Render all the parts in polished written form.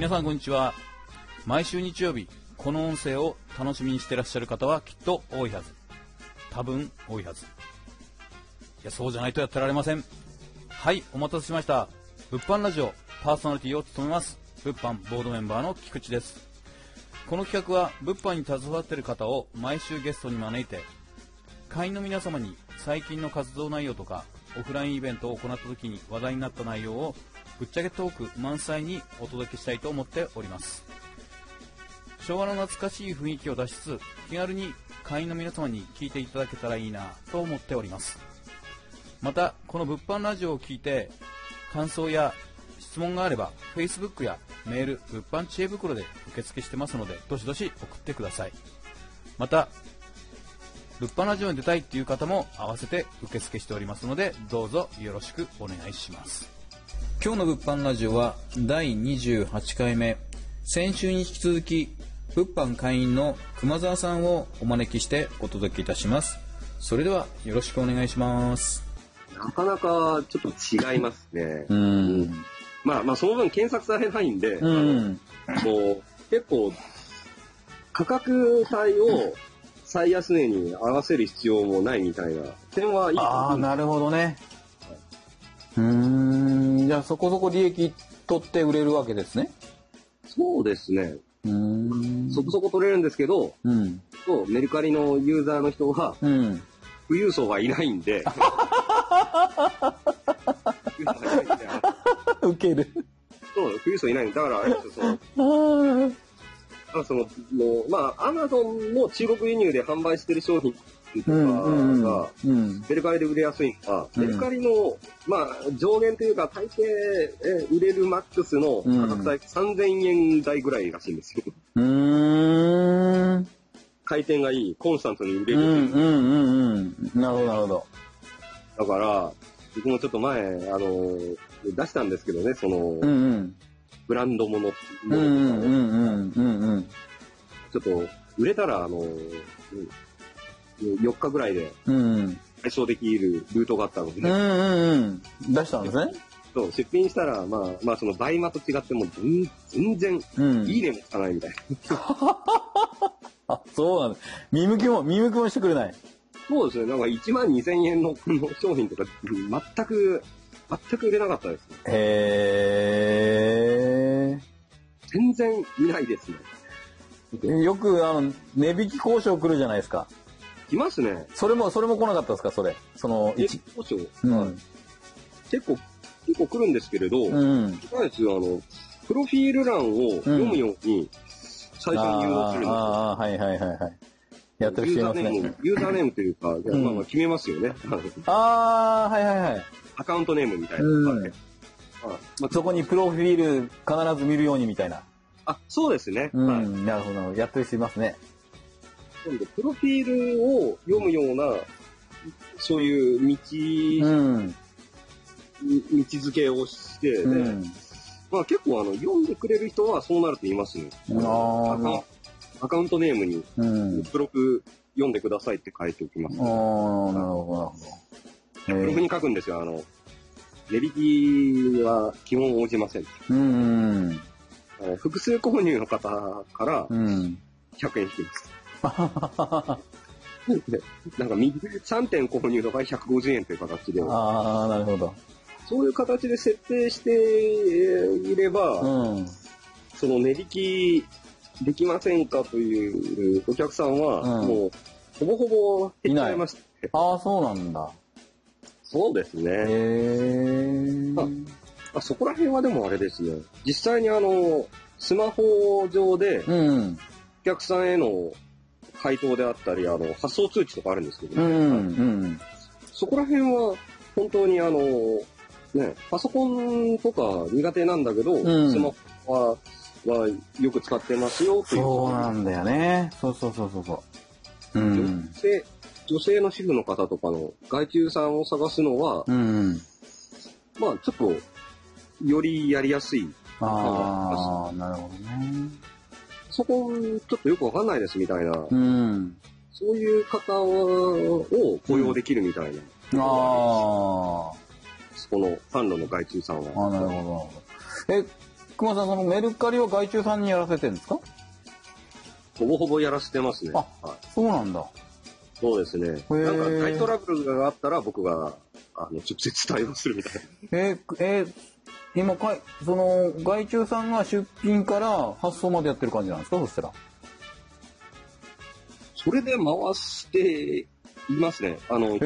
皆さんこんにちは。毎週日曜日この音声を楽しみにしていらっしゃる方はきっと多いはず。多分多いはず。いや、そうじゃないとやってられません。はい、お待たせしました。物販ラジオパーソナリティを務めます物販ボードメンバーの菊池です。この企画は物販に携わっている方を毎週ゲストに招いて、会員の皆様に最近の活動内容とかオフラインイベントを行った時に話題になった内容をぶっちゃけトーク満載にお届けしたいと思っております。昭和の懐かしい雰囲気を出しつつ、気軽に会員の皆様に聞いていただけたらいいなと思っております。またこの物販ラジオを聞いて感想や質問があれば Facebook やメール、物販知恵袋で受付してますので、どしどし送ってください。また物販ラジオに出たいっていう方も合わせて受付しておりますので、どうぞよろしくお願いします。今日の物販ラジオは第28回目。先週に引き続き物販会員の熊澤さんをお招きしてお届けいたします。それではよろしくお願いします。 なかなかちょっと違いますね。まあその分検索されないんで、もう結構価格帯を最安値に合わせる必要もないみたいな点はいいと思う。 ああ、なるほどね。じゃあそこそこ利益取って売れるわけですね。 そうですね。そこそこ取れるんですけど、メルカリのユーザーの人は、富裕層はいないんで。 ウケる。 そう、富裕層いないんだから、あれですよ、アマゾンの中国輸入で販売してる商品とかが、メルカリで売れやすいのは、メルカリの、上限というか、大抵、売れるマックスの価格帯3000円台ぐらいらしいんですよ。回転がいい、コンスタントに売れる。 なるほど、なるほど。 だから、僕もちょっと前、出したんですけどね、ブランドものとかちょっと、売れたら、4日ぐらいで、解消できるルートがあったので、 出したんですね。 そう、出品したら、その倍間と違っても全然、いいねもつかないみたいな。 あ、そうなんです。見向きもしてくれない。 そうですね。なんか12,000円の商品とか、全く売れなかったですね。 へー。 全然見ないですね。 よく、値引き交渉来るじゃないですか。 来ますね。 それも来なかったですか、それ。その、 値引き交渉。結構来るんですけれど、とりあえず、プロフィール欄を読むように、最初に誘導するんですよ。 はい。やってる人いますね。 ユーザーネームというか、決めますよね。 はい。 アカウントネームみたいな。 そこにプロフィール必ず見るようにみたいな。 あ、そうですね。 なるほど。やってる人いますね。 今度、プロフィールを読むような、そういう道付けをして、結構読んでくれる人はそうなると言いますね。アカウントネームに、ブログ読んでくださいって書いておきます、ね。 なるほど。 ブログに書くんですよ。値引きは基本応じません。複数購入の方から、100円引きます。なんか3点購入の場合150円という形で。 なるほど。 そういう形で設定していれば、その値引きできませんかというお客さんは、もう、ほぼほぼ減っちゃいました、ね。 そうなんだ。 そうですね。そこら辺はでもあれですね。実際にスマホ上で、お客さんへの回答であったり、発送通知とかあるんですけどね。そこら辺は、本当にパソコンとか苦手なんだけど、スマホはよく使ってますよという。 そうなんだよね。そう。 女性の主婦の方とかの外注さんを探すのは、ちょっと、よりやりやすい。 なるほどね。 そこ、ちょっとよくわかんないですみたいな。そういう方を雇用できるみたいな。この販路の外注さんは。 なるほど。 熊さん、そのメルカリは外注さんにやらせてるんですか？ ほぼほぼやらせてますね。 あ、はい、そうなんだ。 そうですね。なんか大トラブルがあったら僕が直接対応するみたいな。 今その外注さんが出品から発送までやってる感じなんですか？そしたら。 それで回していますね。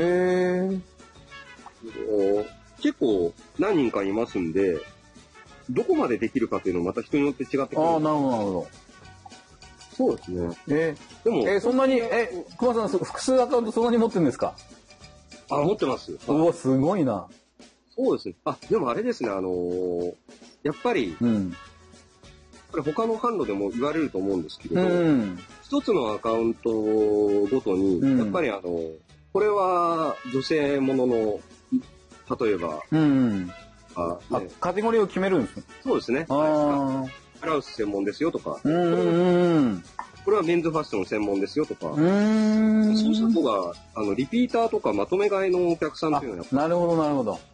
結構何人かいますんで、どこまでできるかっていうのはまた人によって違ってくる。 ああ、なるほど、なるほど。 そうですね。 でも、そんなに、熊さん、複数アカウントそんなに持ってるんですか？ あ、持ってます。 うわ、すごいな。 そうですね。あ、でもあれですね、やっぱり、これ他の販路でも言われると思うんですけれど、一つのアカウントごとに、やっぱりこれは女性ものの、例えば、 カテゴリーを決めるんですね。 そうですね。ブラウス専門ですよとか、これはメンズファッション専門ですよとか、そうした方が、リピーターとかまとめ買いのお客さんっていうのはなるほど、なるほど。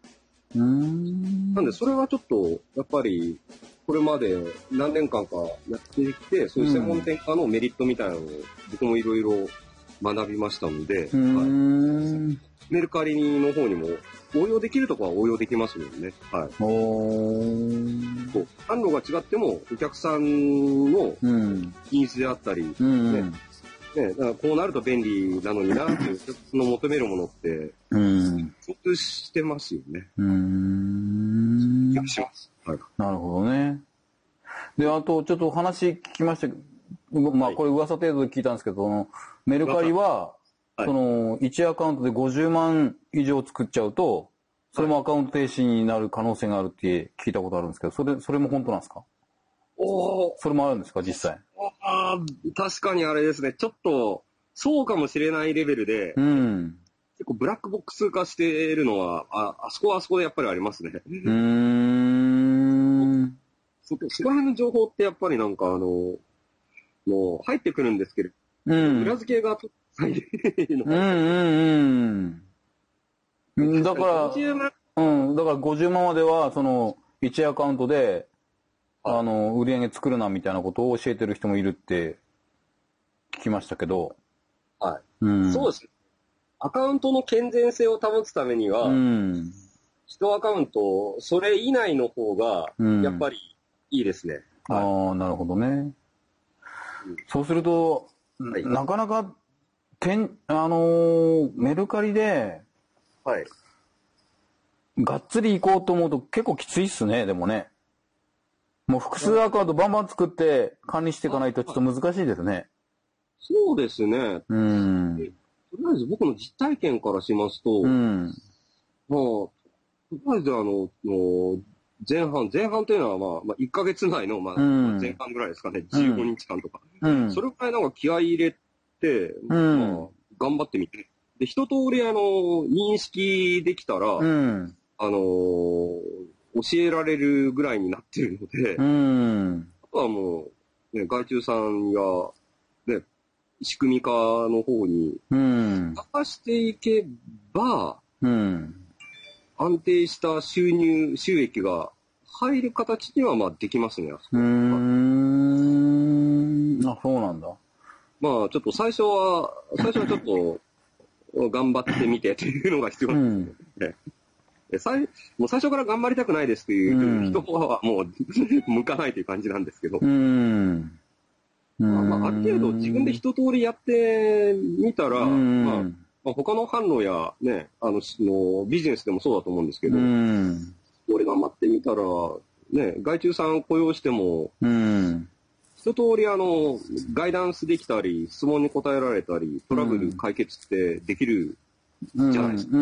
なんで、それはちょっと、やっぱり、これまで何年間かやってきて、そういう専門店化のメリットみたいなのを僕もいろいろ学びましたので、メルカリの方にも応用できるところは応用できますよね。はい。販路が違ってもお客さんの品質であったり、だからこうなると便利なのになっていうその求めるものって共通してますよね。します。はい。なるほどね。で、あとちょっと話聞きましたけど、まあこれ噂程度で聞いたんですけど、メルカリはその1アカウントで50万以上作っちゃうと、それもアカウント停止になる可能性があるって聞いたことあるんですけど、それも本当なんですか？それもあるんですか、実際。 確かにあれですね。ちょっと、そうかもしれないレベルで、結構ブラックボックス化しているのは、あそこはあそこでやっぱりありますね。そこら辺の情報ってやっぱりなんかもう入ってくるんですけど、裏付けが入れるのだから、50万までは、その、1アカウントで、売り上げ作るなみたいなことを教えてる人もいるって聞きましたけど。 はい。そうです。アカウントの健全性を保つためには、1アカウント、それ以内の方が、やっぱりいいですね。 ああ、なるほどね。そうすると、なかなか、メルカリで、がっつり行こうと思うと結構きついっすね、でもね。もう複数アカウントバンバン作って管理していかないとちょっと難しいですね。 そうですね。とりあえず僕の実体験からしますと、まあ、とりあえず前半というのはまあ1ヶ月内の前半ぐらいですかね、15日間とか。それくらいなんか気合い入れて、まあ、頑張ってみて。で、一通り認識できたら、教えられるぐらいになってるので、あとはもう、ね、外注さんや、ね、仕組み化の方に、任していけば、安定した収益が入る形には、まあ、できますね、あそこ。 そうなんだ。 まあ、ちょっと最初はちょっと、頑張ってみてっていうのが必要なんですね。もう最初から頑張りたくないですっていう人はもう向かないという感じなんですけど、ある程度自分で一通りやってみたら、他の販路やね、ビジネスでもそうだと思うんですけど、俺頑張ってみたら、ね、外注さん雇用しても、一通りガイダンスできたり、質問に答えられたり、トラブル解決ってできるじゃないですか。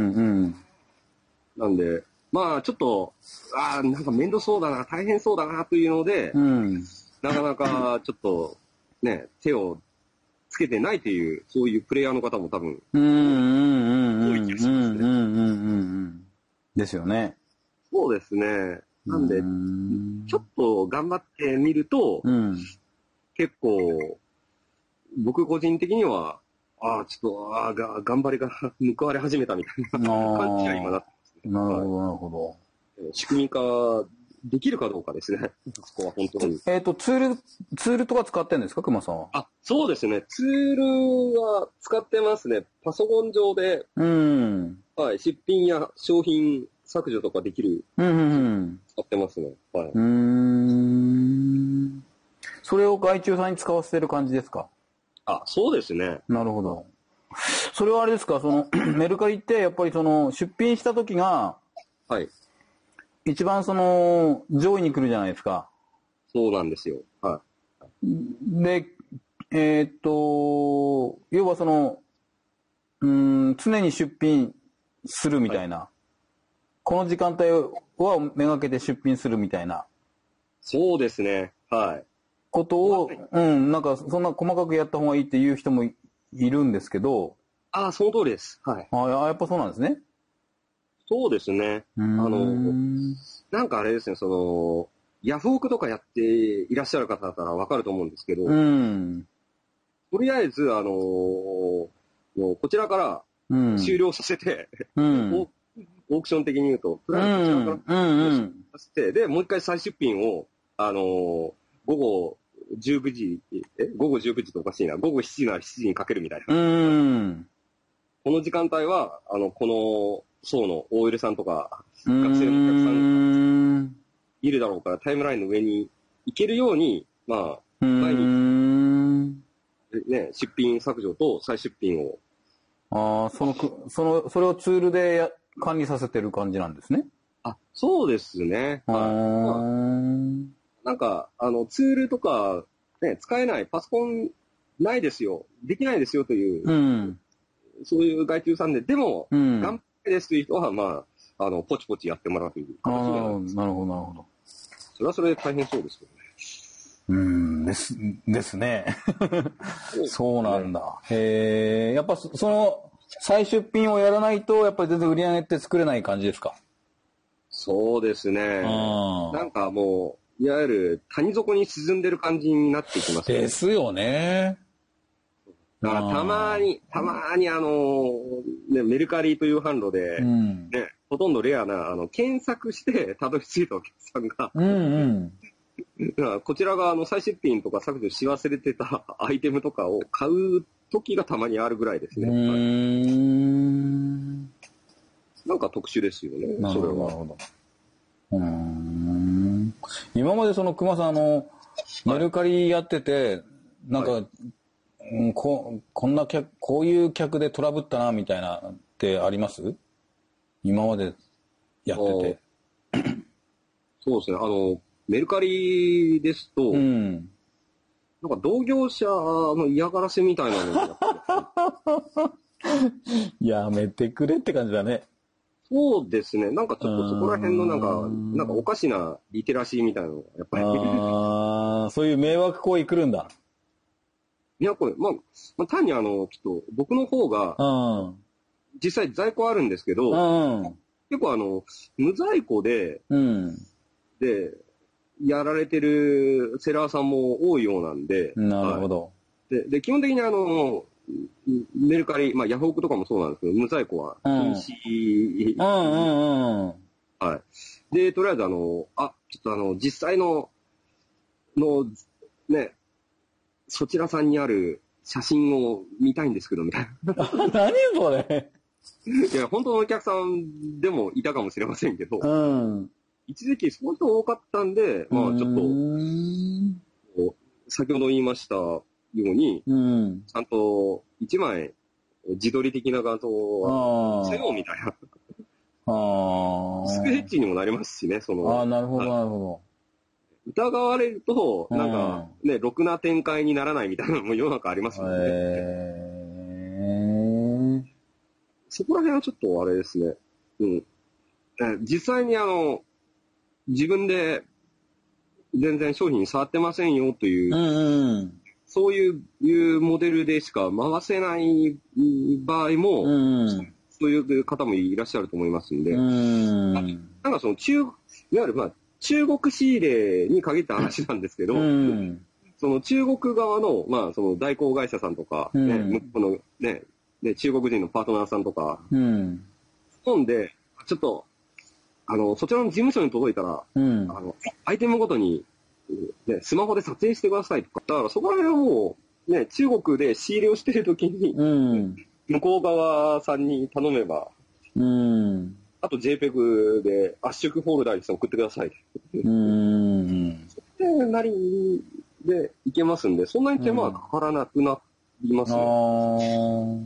なんで、まあちょっと、なんか面倒そうだな、大変そうだなというので、なかなかちょっとね、手をつけてないという、そういうプレイヤーの方も多分、多い気がしますね。 ですよね。 そうですね。なんで、ちょっと頑張ってみると、結構、僕個人的には、ちょっと、頑張りが報われ始めたみたいな感じが今なってますね。 なるほど、なるほど。 仕組み化できるかどうかですね。そこは本当に。 ツールとか使ってるんですか、熊さんは。 あ、そうですね。ツールは使ってますね。パソコン上で、はい、出品や商品削除とかできる。使ってますね。はい。 それを外注さんに使わせてる感じですか？ あ、そうですね。 なるほど。それはあれですか、メルカリってやっぱり出品した時が、 はい。 一番上位に来るじゃないですか。 そうなんですよ。はい。 で、要は常に出品するみたいな。はい、この時間帯はめがけて出品するみたいな。 そうですね。はい。 ことを、なんかそんな細かくやった方がいいっていう人もいるんですけど。 ああ、その通りです。はい。 やっぱそうなんですね。 そうですね。なんかあれですね、ヤフオクとかやっていらっしゃる方だったらわかると思うんですけど、とりあえず、こちらから終了させて、オークション的に言うと、とりあえずこちらから終了させて、で、もう一回再出品を、午後19時とおかしいな、午後7時なら7時にかけるみたいな。この時間帯は、この層の OL さんとか、学生のお客さんがいるだろうから、タイムラインの上に行けるように、まあ、前に、ね、出品削除と再出品を。 それをツールで管理させてる感じなんですね。 あ、そうですね。なんか、ツールとか、ね、使えない、パソコンないですよ、できないですよという、そういう外注さんでも、頑張りですという人は、まあ、ポチポチやってもらうという形になるんです。なるほど、なるほど。それはそれで大変そうですけどね。 ですね。そうなんだ。やっぱ再出品をやらないと、やっぱり全然売り上げって作れない感じですか？ そうですね。なんかもう、いわゆる谷底に沈んでる感じになってきますね。 ですよね。 だからたまにメルカリという販路で、ほとんどレアな、検索してたどり着いたお客さんが、こちらが再出品とか削除し忘れてたアイテムとかを買う時がたまにあるぐらいですね。なんか特殊ですよね、それは。なるほど。 今まで熊さんメルカリやってて、なんか、こういう客でトラブったなみたいなってあります？今までやってて。 そうですね。メルカリですと、なんか同業者の嫌がらせみたいなのがやめてくれって感じだね。 そうですね。なんかちょっとそこら辺のなんかおかしなリテラシーみたいなのがやっぱり。 そういう迷惑行為来るんだ。 いや、これ、まあ、単にちょっと僕の方が、実際在庫あるんですけど、結構無在庫で、で、やられてるセラーさんも多いようなんで。 なるほど。 で、基本的にメルカリ、まあ、ヤフオクとかもそうなんですけど、無在庫は禁止。はい。で、とりあえずちょっと実際の、ね、そちらさんにある写真を見たいんですけど、みたいな。 何それいや、本当のお客さんでもいたかもしれませんけど、一時期そういう人多かったんで、まあちょっと、先ほど言いましたように、ちゃんと一枚自撮り的な画像はせようみたいな。スクヘッチにもなりますしね、 なるほど、なるほど。 疑われると、なんかね、ろくな展開にならないみたいなのも世の中ありますもんね。そこら辺はちょっとあれですね。実際に自分で全然商品触ってませんよという、そういうモデルでしか回せない場合も、そういう方もいらっしゃると思いますんで、なんかいわゆるまあ、中国仕入れに限った話なんですけど、その中国側の、まあ、その代行会社さんとか、向こうのね、中国人のパートナーさんとか、ほんで、ちょっと、 そちらの事務所に届いたら、アイテムごとに、ね、スマホで撮影してくださいとか。だからそこら辺はもう、ね、中国で仕入れをしてるときに、向こう側さんに頼めば、あと JPEG で圧縮フォルダにして送ってください。それなりでいけますんで、そんなに手間はかからなくなりますね。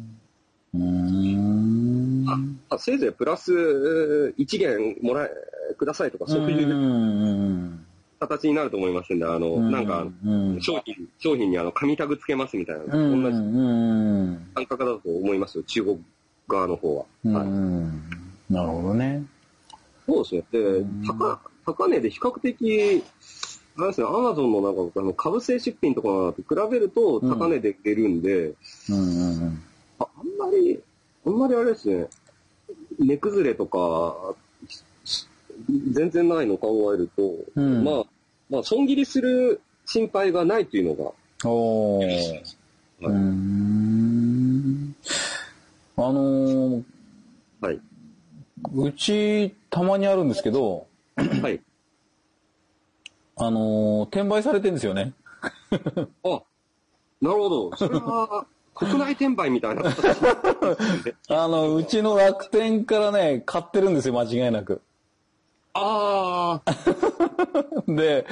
せいぜいプラス1元くださいとか、そういう形になると思いますんで、なんか、商品に紙タグつけますみたいな、同じ感覚だと思いますよ、中国側の方は。 なるほどね。 そうですね。で、高値で比較的、あれですね、アマゾンのなんか、株式出品とかと比べると高値で出るんで、あんまりあれですね、値崩れとか、全然ないのを考えると、まあ、損切りする心配がないというのが。はい。 うち、たまにあるんですけど、 はい。 転売されてるんですよね。 あ、なるほど。それは、国内転売みたいな形うちの楽天からね、買ってるんですよ、間違いなく。で、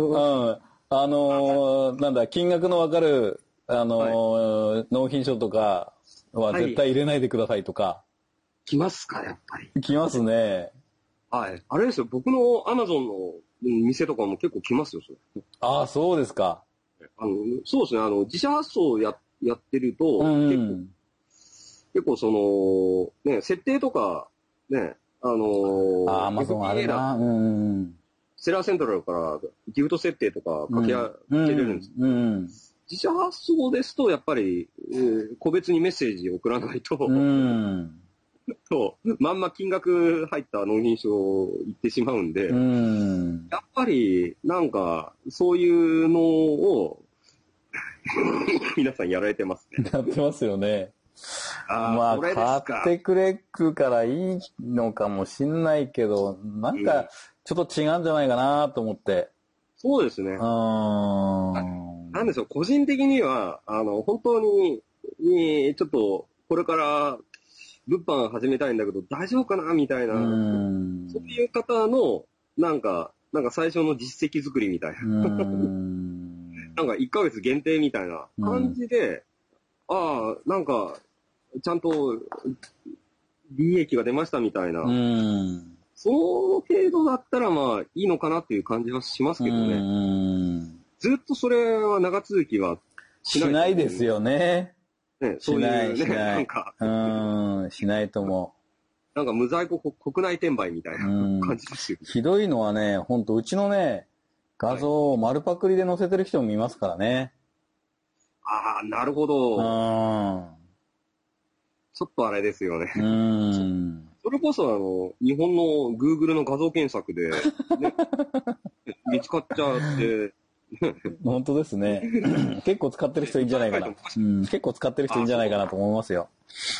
なんだ、金額のわかる、納品書とかは絶対入れないでくださいとか。 来ますか、やっぱり。 来ますね。 はい。あれですよ、僕のアマゾンの店とかも結構来ますよ、それ。 ああ、そうですか。 そうですね、自社発送やってると、結構その、ね、設定とか、ね、 アマゾンあるな。 セラーセントラルからギフト設定とかかけれるんです。自社発送ですと、やっぱり、個別にメッセージを送らないと、まんま金額入った納品書を言ってしまうんで、やっぱり、なんか、そういうのを、皆さんやられてますね。 やってますよね。まあ、買ってくれるからいいのかもしんないけど、なんか、ちょっと違うんじゃないかなと思って。 そうですね。なんでしょう、個人的には、本当に、ちょっと、これから、物販始めたいんだけど、大丈夫かなみたいな、そういう方の、なんか最初の実績作りみたいな。なんか1ヶ月限定みたいな感じで、なんか、ちゃんと、利益が出ましたみたいな。その程度だったらまあいいのかなっていう感じはしますけどね。ずっとそれは長続きはしないですよね。 そういうね、なんか。 しないと思う。なんか無在庫国内転売みたいな感じですよね。 ひどいのはね、ほんとうちのね、画像を丸パクリで載せてる人もいますからね。 なるほど。ちょっとあれですよね。それこそ日本の Google の画像検索で、ね、見つかっちゃって、 本当ですね。結構使ってる人いいんじゃないかな。結構使ってる人いいんじゃないかなと思いますよ。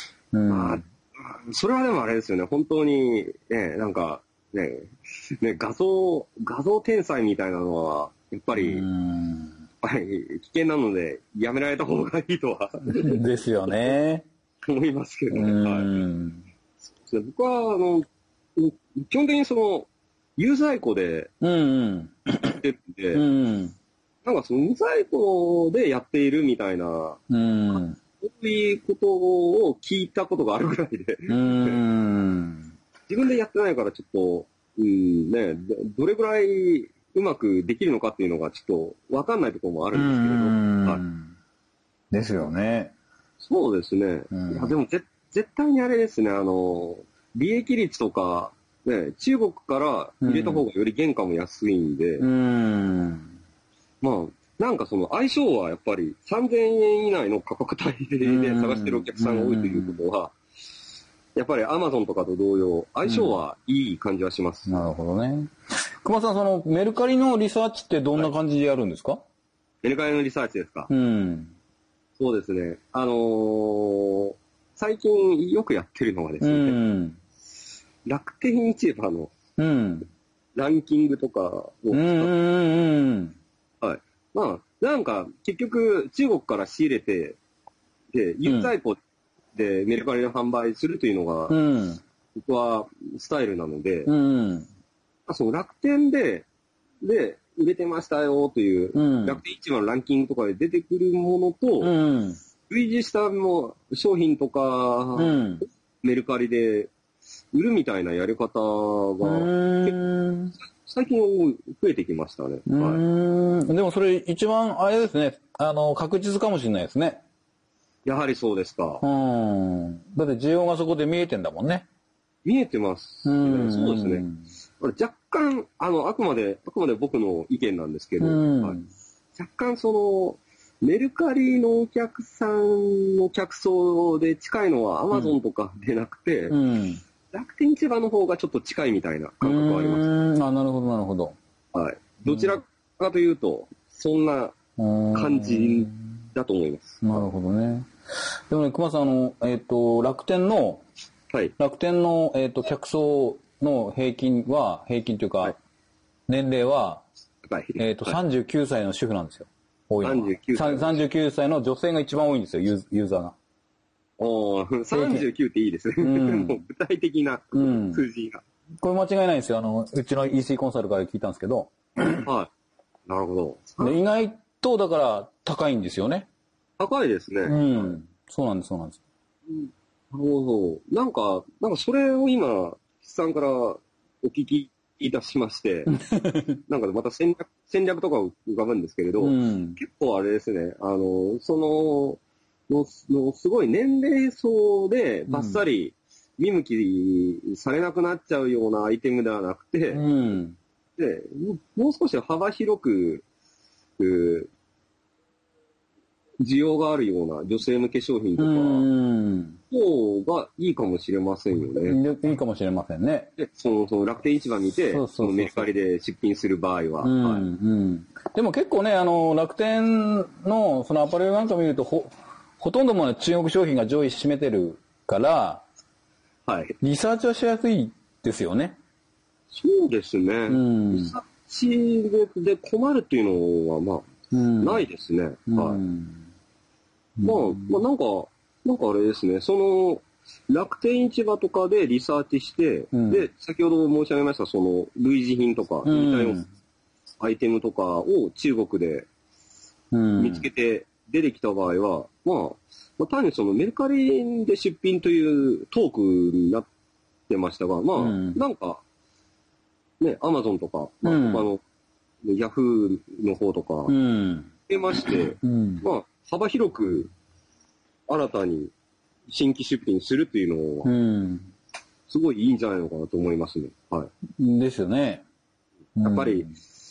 それはでもあれですよね。本当に、なんか、画像天才みたいなのは、やっぱり危険なので、やめられた方がいいとは。 ですよね。 思いますけどね。僕は、基本的にその、有在庫で、やってるんで、なんかその無在庫でやっているみたいな、そういうことを聞いたことがあるぐらいで、自分でやってないからちょっと、どれぐらいうまくできるのかっていうのがちょっとわかんないところもあるんですけれど。 ですよね。 そうですね。いやでも絶対にあれですね、利益率とか、ね、中国から入れた方がより原価も安いんで、まあ、なんかその相性はやっぱり3000円以内の価格帯で探してるお客さんが多いということは、やっぱり Amazon とかと同様、相性はいい感じはします。 なるほどね。熊さん、そのメルカリのリサーチってどんな感じでやるんですか？ メルカリのリサーチですか？そうですね。最近よくやってるのはですね、楽天市場のランキングとかを使って、はい。まあ、なんか、結局、中国から仕入れて、で、有在庫でメルカリで販売するというのが、僕はスタイルなので、その楽天で、売れてましたよという、楽天市場のランキングとかで出てくるものと、類似した商品とか、メルカリで売るみたいなやり方が、最近増えてきましたね。 はい、でもそれ一番あれですね、確実かもしれないですね。 やはりそうですか。 だって需要がそこで見えてんだもんね。 見えてます、そうですね。若干、あくまで僕の意見なんですけど、若干メルカリのお客さんの客層で近いのは Amazon とかでなくて、楽天市場の方がちょっと近いみたいな感覚はあります。 なるほど、なるほど。 はい。どちらかというと、そんな感じだと思います。 なるほどね。でもね、熊さん、楽天の、客層の平均というか、年齢は、39歳の主婦なんですよ。多いのは。39歳の女性が一番多いんですよ、ユーザーが。 39っていいですね。もう具体的な数字が。 これ間違いないんですよ。うちの EC コンサルから聞いたんですけど。 はい。なるほど。意外と、だから高いんですよね。 高いですね。 そうなんです。なるほど。なんかそれを今、さんからお聞きいたしまして、なんかまた戦略とか浮かぶんですけれど、結構あれですね、すごい年齢層でバッサリ見向きされなくなっちゃうようなアイテムではなくて、でもう少し幅広く、需要があるような女性向け商品とか、方がいいかもしれませんよね。 いいかもしれませんね。 で、その楽天市場見て、メルカリで出品する場合は。 でも結構ね、楽天のそのアパレルなんか見ると、ほとんども中国商品が上位占めてるから、リサーチはしやすいですよね。 そうですね。リサーチで困るっていうのは、ないですね。なんかあれですね、楽天市場とかでリサーチして、で、先ほど申し上げました、類似品とか、似たようなアイテムとかを中国で見つけて出てきた場合は、単にメルカリで出品というトークになってましたが、なんか、ね、アマゾンとか、他のヤフーの方とか、出まして、幅広く新たに新規出品するっていうのは、すごいいいんじゃないのかなと思いますね。 ですよね。 やっぱり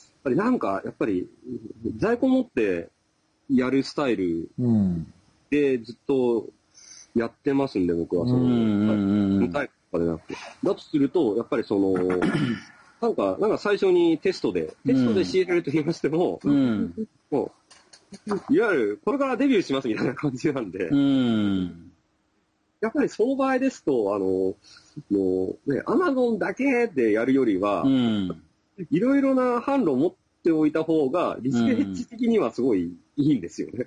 在庫持ってやるスタイルでずっとやってますんで、僕は無タイプとかでなくて。だとすると、やっぱりなんか最初にテストで仕入れると言いましても、もう、いわゆる、これからデビューしますみたいな感じなんで、やっぱりその場合ですと、アマゾンだけでやるよりは、いろいろな販路を持っておいた方が、リスクヘッジ的にはすごいいいんですよね。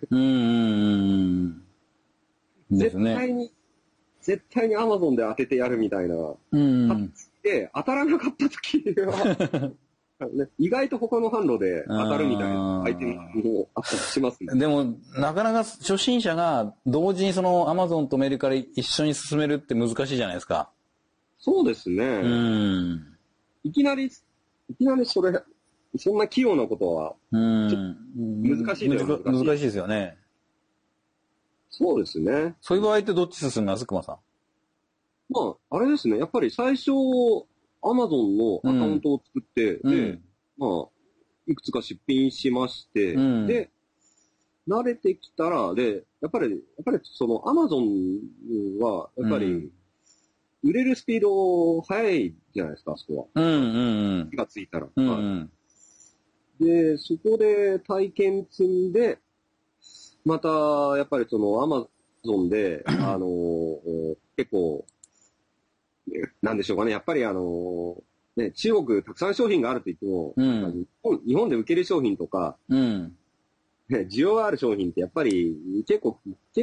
絶対にアマゾンで当ててやるみたいな、で、当たらなかった時は、意外と他の販路で当たるみたいなアイテムもあったりしますね。 でも、なかなか初心者が同時にアマゾンとメルカリ一緒に進めるって難しいじゃないですか。 そうですね。いきなりそんな器用なことは、難しいですよね。 難しいですよね。 そうですね。 そういう場合ってどっち進みます熊さん。 あれですね。やっぱり最初、アマゾンのアカウントを作って、で、いくつか出品しまして、で、慣れてきたら、で、やっぱりアマゾンは、やっぱり、売れるスピード速いじゃないですか、あそこは。気がついたら。で、そこで体験積んで、また、やっぱりアマゾンで、結構、なんでしょうかね。やっぱりね、中国たくさん商品があると言っても、日本で受ける商品とか、ね、需要がある商品ってやっぱり結構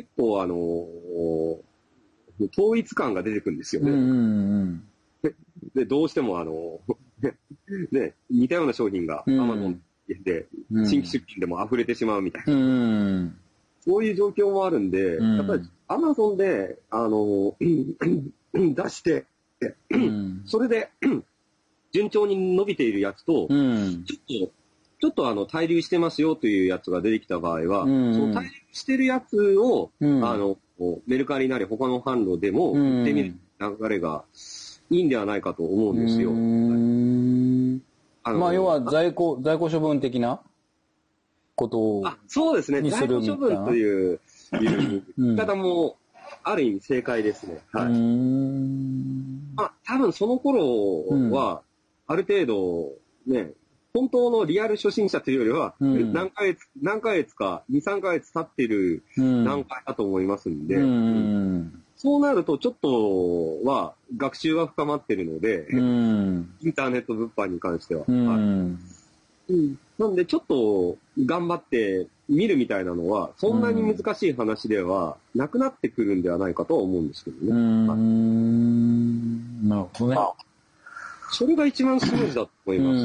統一感が出てくるんですよね。で、どうしてもね、似たような商品が Amazon で、新規出品でも溢れてしまうみたいな。そういう状況もあるんで、やっぱり Amazon で、出して、それで、順調に伸びているやつと、ちょっと滞留してますよというやつが出てきた場合は、その滞留してるやつを、メルカリなり他の販路でも売ってみる流れがいいんではないかと思うんですよ。 まあ、要は在庫処分的なことを。 そうですね。在庫処分という言い方も、ある意味正解ですね。はい。多分その頃は、ある程度、ね、本当のリアル初心者というよりは、何ヶ月か、2、3ヶ月経ってる段階だと思いますんで、そうなるとちょっとは学習は深まってるので、インターネット物販に関しては。なんでちょっと頑張って見るみたいなのは、そんなに難しい話ではなくなってくるんではないかとは思うんですけどね。 なるほどね。 それが一番スムーズだと思います。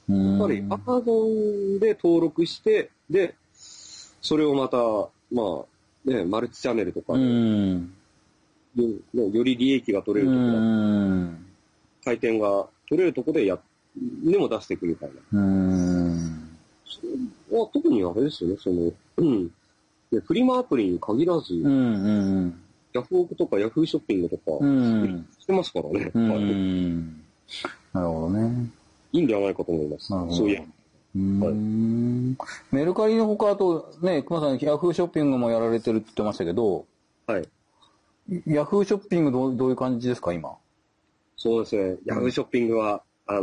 やっぱり Amazon で登録して、で、それをまた、まあ、ね、マルチチャンネルとかで、より利益が取れるところだ回転が取れるところででも出していくみたいな。特にあれですよね、フリマアプリに限らず、ヤフオクとかヤフーショッピングとか、してますからね。 なるほどね。 いいんではないかと思います。そういう。 メルカリの他、あとね、熊さん、ヤフーショッピングもやられてるって言ってましたけど、 はい。 ヤフーショッピングどういう感じですか、今。 そうですね。ヤフーショッピングは、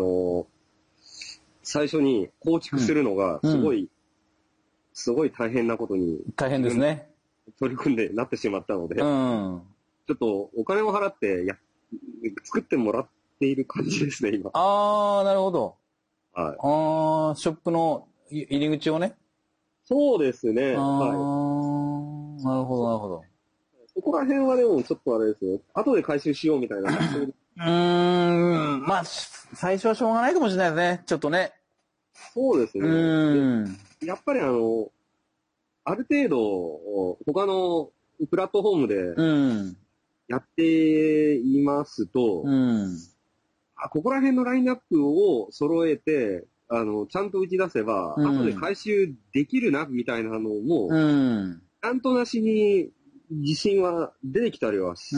最初に構築するのが、すごい大変なことに。 大変ですね。 取り組んでなってしまったので、ちょっとお金を払って作ってもらっている感じですね、今。 なるほど。 はい。 ショップの入り口をね。 そうですね。 なるほど、なるほど。 そこら辺はでもちょっとあれですよ。後で回収しようみたいな。 まあ、最初はしょうがないかもしれないですね。ちょっとね。 そうですね。やっぱりある程度、他のプラットフォームでやっていますと、ここら辺のラインナップを揃えて、ちゃんと打ち出せば、後で回収できるな、みたいなのも、なんとなしに自信は出てきたりはし、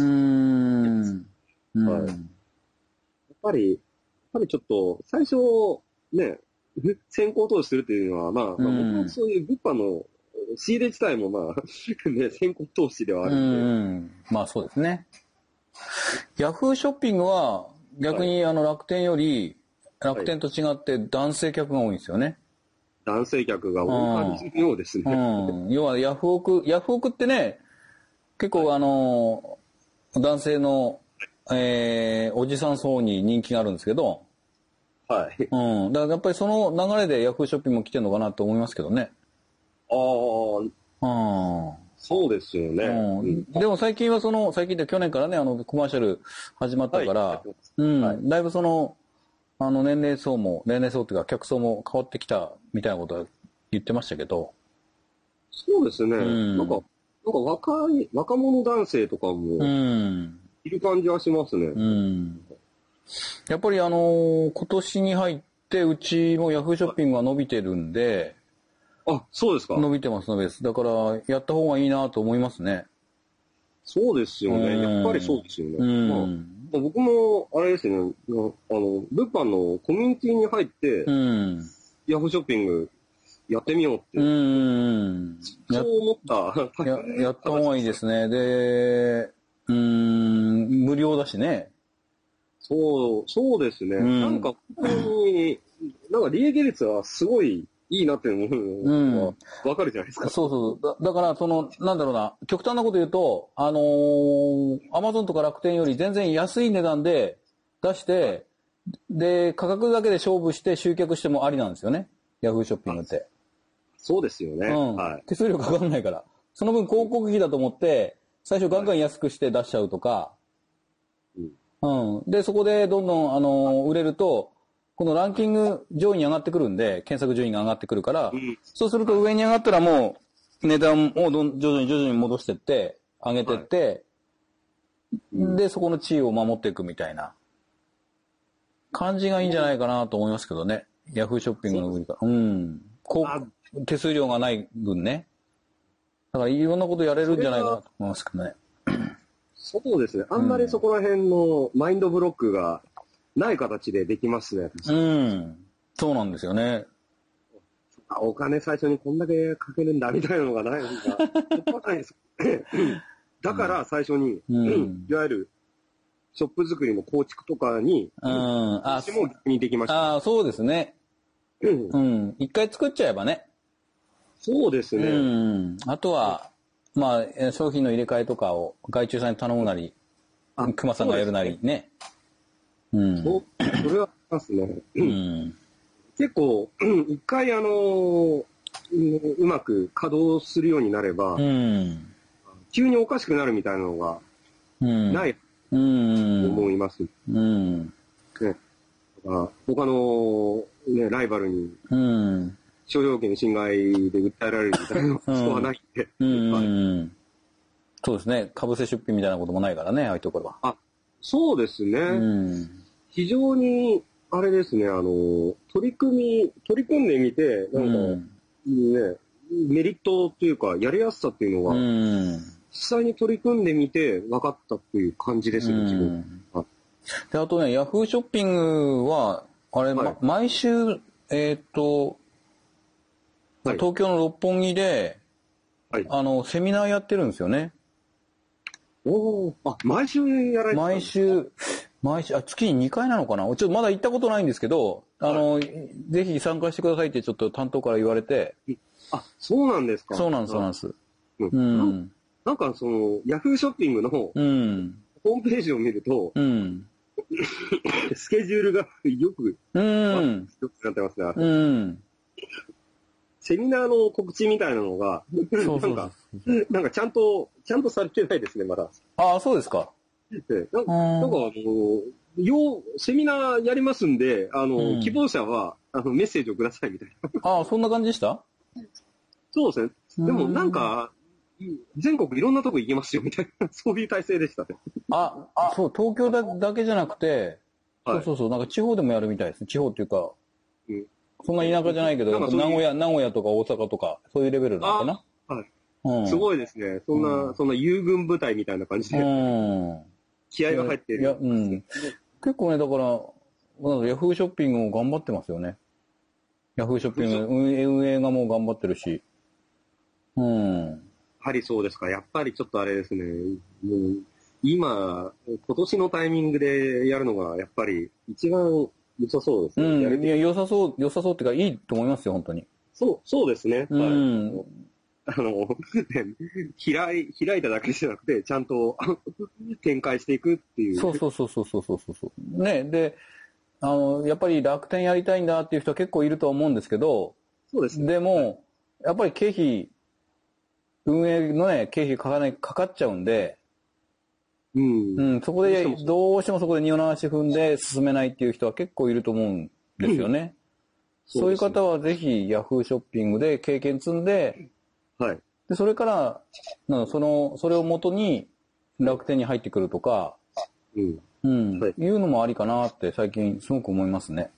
やっぱりちょっと、最初、ね、先行投資するっていうのは、僕もそういう物販の仕入れ自体もね、先行投資ではあるんで。 まあそうですね。ヤフーショッピングは逆に楽天より、楽天と違って男性客が多いんですよね。 男性客が多い感じのようですね。 要はヤフオクってね、結構男性の、おじさん層に人気があるんですけど、 はい。 だからやっぱりその流れでヤフーショッピングも来てるのかなと思いますけどね。 そうですよね。 でも最近は最近って去年からね、コマーシャル始まったから、だいぶ年齢層っていうか客層も変わってきたみたいなことは言ってましたけど。 そうですね。なんか若者男性とかも、いる感じはしますね。 やっぱり今年に入ってうちもヤフーショッピングが伸びてるんで、 そうですか。 伸びてます。だから、やった方がいいなと思いますね。 そうですよね。やっぱりそうですよね。僕も、あれですね、物販のコミュニティに入って、ヤフーショッピングやってみようって。そう思った。 やった方がいいですね。で、無料だしね。 そうですね。なんか、本当に、利益率はすごい、いいなって思うのはわかるじゃないですか。 だから、なんだろうな、極端なこと言うと、アマゾンとか楽天より全然安い値段で出して、で、価格だけで勝負して集客してもありなんですよね。ヤフーショッピングって。 そうですよね。 はい。手数料かかんないから。その分広告費だと思って、最初ガンガン安くして出しちゃうとか、で、そこでどんどん、売れると、このランキング上位に上がってくるんで、検索順位が上がってくるから、そうすると上に上がったらもう、値段を徐々に戻してって、上げてって、で、そこの地位を守っていくみたいな感じがいいんじゃないかなと思いますけどね。ヤフーショッピングの売り方。手数料がない分ね。だからいろんなことやれるんじゃないかなと思いますけどね。 そうですね。あんまりそこら辺のマインドブロックがない形でできますね。 そうなんですよね。 お金最初にこんだけかけるんだみたいなのがないのが、ないです。だから最初に、いわゆるショップ作りの構築とかに、私も逆にできました。 そうですね。一回作っちゃえばね。 そうですね。 あとは、まあ、商品の入れ替えとかを外注さんに頼むなり、熊さんがやるなりね。 それはありますね。結構、一回うまく稼働するようになれば、急におかしくなるみたいなのが、ないと思います。他の、ライバルに、商標権侵害で訴えられるみたいなことはないんで。 そうですね。被せ出品みたいなこともないからね、ああいうところは。 そうですね。非常に、あれですね、取り組んでみて、なんか、ね、メリットというか、やりやすさっていうのは、実際に取り組んでみて分かったっていう感じですね、自分。 で、あとね、ヤフーショッピングは、毎週、東京の六本木で、セミナーやってるんですよね。 毎週やられてるんですか？ 毎週、月に2回なのかな？ちょっとまだ行ったことないんですけど、ぜひ参加してくださいってちょっと担当から言われて。 そうなんですか？ そうなんです。 なんかヤフーショッピングの、ホームページを見ると、スケジュールがよく、なってますね。セミナーの告知みたいなのが、なんかちゃんとされてないですね、まだ。 そうですか。 なんかセミナーやりますんで、希望者は、メッセージをくださいみたいな。そんな感じでした？ そうですね。でもなんか、全国いろんなとこ行きますよみたいな、そういう体制でしたね。 そう、東京だけじゃなくて、なんか地方でもやるみたいですね。地方っていうか、そんな田舎じゃないけど、名古屋とか大阪とか、そういうレベルなのかな。 すごいですね。そんな遊軍部隊みたいな感じで、気合が入ってる。 結構ね、だから、ヤフーショッピングも頑張ってますよね。ヤフーショッピング、運営がもう頑張ってるし。 やはりそうですか。やっぱりちょっとあれですね。今年のタイミングでやるのが、やっぱり一番良さそうですね。 良さそうっていうか、いいと思いますよ、本当に。 そうですね。開いただけじゃなくて、ちゃんと展開していくっていう。 そう。ね、で、やっぱり楽天やりたいんだっていう人は結構いると思うんですけど、 そうですね。 でも、やっぱり運営のね、経費かかっちゃうんで、そこで、どうしてもそこで二の足踏んで進めないっていう人は結構いると思うんですよね。そういう方はぜひヤフーショッピングで経験積んで、で、それから、それをもとに楽天に入ってくるとか、いうのもありかなって最近すごく思いますね。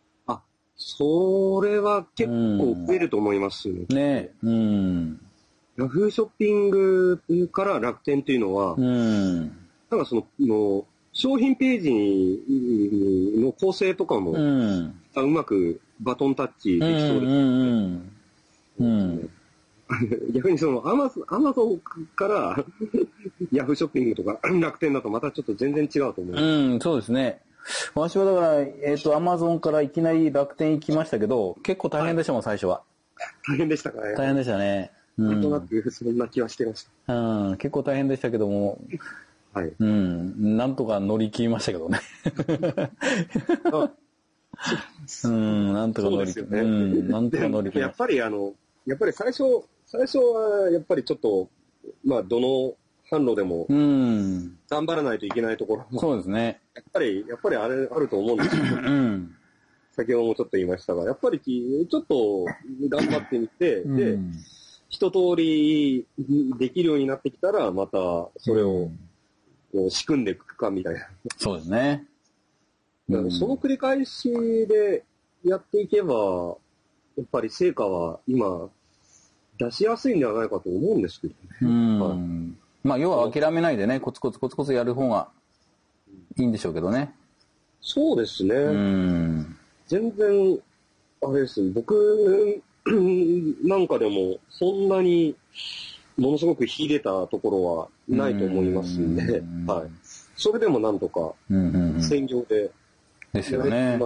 それは結構増えると思いますね。ヤフーショッピングから楽天というのは、なんか商品ページの構成とかも、うまくバトンタッチできそうです。逆にアマゾンからヤフーショッピングとか楽天だとまたちょっと全然違うと思います。 そうですね。私はだから、アマゾンからいきなり楽天行きましたけど、結構大変でしたもん、最初は。 大変でしたかね。 大変でしたね。 なんとなくそんな気はしてました。 結構大変でしたけども、 はい。 なんとか乗り切りましたけどね。なんとか乗り切り、なんとか乗り切りました。 やっぱり最初は、やっぱりちょっと、まあ、どの販路でも、頑張らないといけないところも、 そうですね。 やっぱりあると思うんですけど、先ほどもちょっと言いましたが、やっぱりちょっと頑張ってみて、で、一通りできるようになってきたら、またそれを仕組んでいくかみたいな。 そうですね。 その繰り返しでやっていけば、やっぱり成果は今、出しやすいんではないかと思うんですけどね。 まあ、要は諦めないでね、コツコツやる方がいいんでしょうけどね。 そうですね。全然、あれです。僕なんかでも、そんなにものすごく秀でたところはないと思いますんで、はい。それでもなんとか、専業で、 ですよね。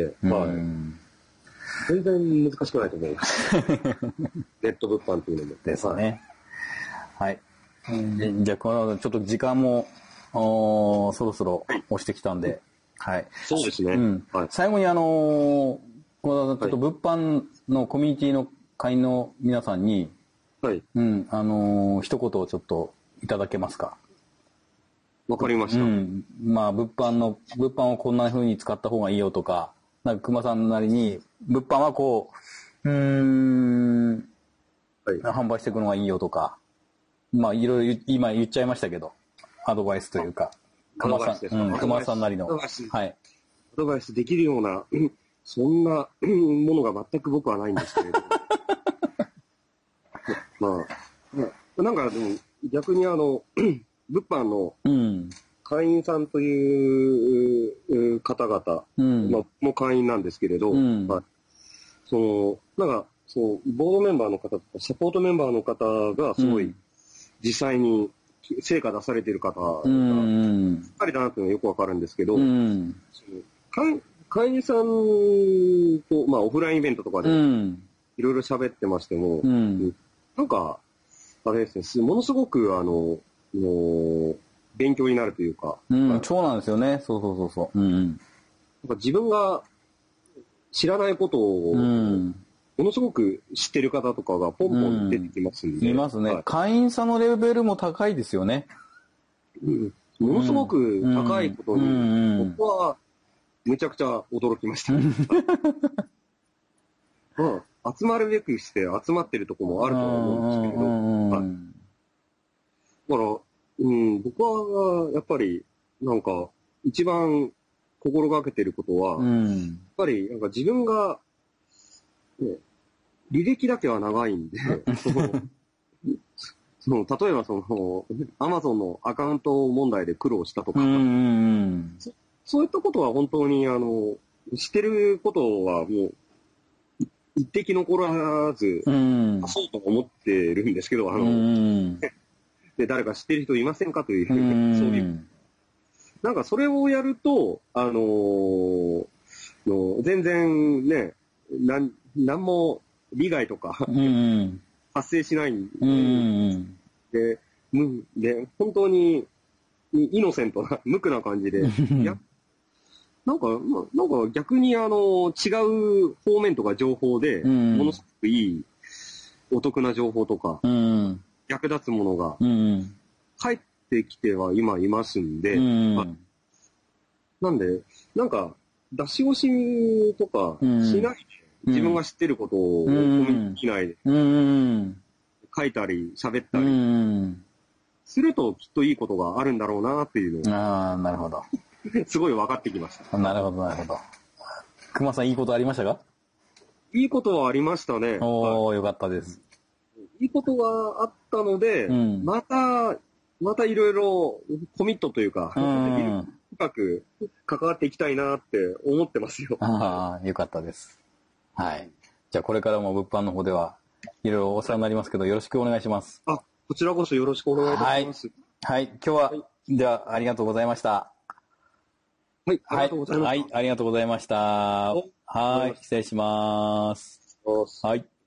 全然難しくないと思います。ネット物販っていうのも。 ですね。はい。じゃあ、このちょっと時間も、そろそろ押してきたんで、はい。 そうですね。 最後にちょっと物販のコミュニティの会員の皆さんに、はい。一言をちょっといただけますか。 わかりました。 まあ、物販をこんな風に使った方がいいよとか、なんか熊さんなりに、物販はこう、販売していくのがいいよとか、まあ、いろいろ今言っちゃいましたけど、アドバイスというか、熊さんなりの。はい。 アドバイスできるような、そんなものが全く僕はないんですけれど。まあ、なんかでも逆に物販の会員さんという方々、もう会員なんですけれど、なんかボードメンバーの方とかサポートメンバーの方がすごい実際に成果出されている方がしっかりだなっていうのはよくわかるんですけど、会員さんと、まあ、オフラインイベントとかでいろいろ喋ってましても、なんか、あれですね、ものすごく勉強になるというか。 そうなんですよね。そう。 なんか自分が知らないことを、ものすごく知ってる方とかがポンポン出てきますんで。 いますね。会員さんのレベルも高いですよね。 ものすごく高いことに、僕はめちゃくちゃ驚きました。集まるべくして集まってるところもあるとは思うんですけど、だから、僕はやっぱりなんか一番心がけてることは、やっぱりなんか自分が、履歴だけは長いんで、例えばアマゾンのアカウント問題で苦労したとか、そういったことは本当に知ってることはもう一滴残らず、そうと思ってるんですけど、で誰か知ってる人いませんかという、そういう。なんかそれをやると、全然ね、なんも利害とか、発生しないんで、本当にイノセントな、無垢な感じで、なんか逆に違う方面とか情報で、ものすごくいい、お得な情報とか、役立つものが、入ってきては今いますんで、なんで、なんか、出し惜しみとかしないで、自分が知ってることをコミュニティ内で、書いたり、喋ったり、するときっといいことがあるんだろうなっていうのを。 なるほど。 すごい分かってきました。 なるほど。熊さん、いいことありましたか？ いいことはありましたね。 よかったです。 いいことがあったので、またいろいろコミットというか、深く関わっていきたいなって思ってますよ。 よかったです。はい。じゃあこれからも物販の方ではいろいろお世話になりますけど、よろしくお願いします。 こちらこそよろしくお願いいたします。 はい。今日は、ではありがとうございました。 はい、ありがとうございました。 はい、ありがとうございました。はい、失礼します。はい。